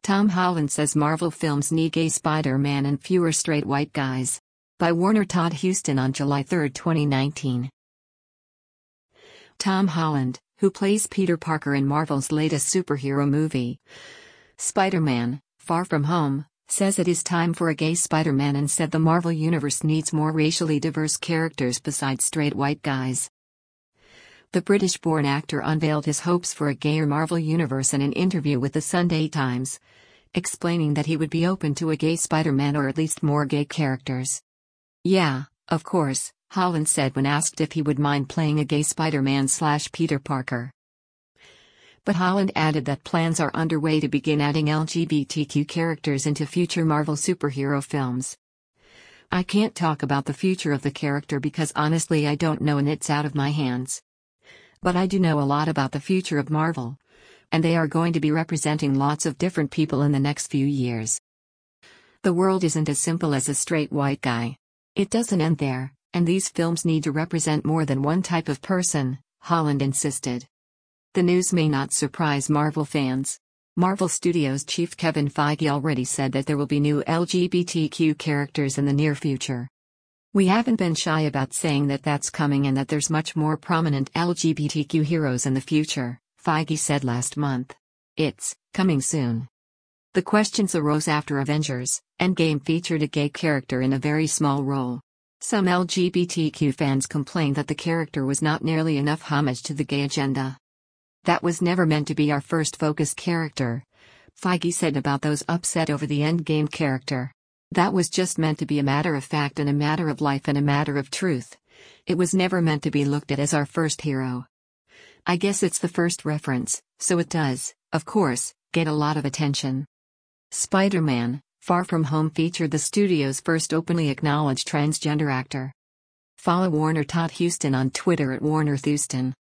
Tom Holland says Marvel films need gay Spider-Man and fewer straight white guys. By Warner Todd Huston on July 3, 2019. Tom Holland, who plays Peter Parker in Marvel's latest superhero movie, Spider-Man: Far From Home, says it is time for a gay Spider-Man and said the Marvel Universe needs more racially diverse characters besides straight white guys. The British-born actor unveiled his hopes for a gayer Marvel Universe in an interview with the Sunday Times, explaining that he would be open to a gay Spider-Man or at least more gay characters. "Yeah, of course," Holland said when asked if he would mind playing a gay Spider-Man/Peter Parker. But Holland added that plans are underway to begin adding LGBTQ characters into future Marvel superhero films. "I can't talk about the future of the character because honestly I don't know and it's out of my hands. But I do know a lot about the future of Marvel. And they are going to be representing lots of different people in the next few years. The world isn't as simple as a straight white guy. It doesn't end there, and these films need to represent more than one type of person," Holland insisted. The news may not surprise Marvel fans. Marvel Studios chief Kevin Feige already said that there will be new LGBTQ characters in the near future. "We haven't been shy about saying that that's coming and that there's much more prominent LGBTQ heroes in the future," Feige said last month. "It's coming soon." The questions arose after Avengers: Endgame featured a gay character in a very small role. Some LGBTQ fans complained that the character was not nearly enough homage to the gay agenda. "That was never meant to be our first focused character," Feige said about those upset over the Endgame character. "That was just meant to be a matter of fact and a matter of life and a matter of truth. It was never meant to be looked at as our first hero. I guess it's the first reference, so it does, of course, get a lot of attention." Spider-Man: Far From Home featured the studio's first openly acknowledged transgender actor. Follow Warner Todd Huston on Twitter at WarnerThuston.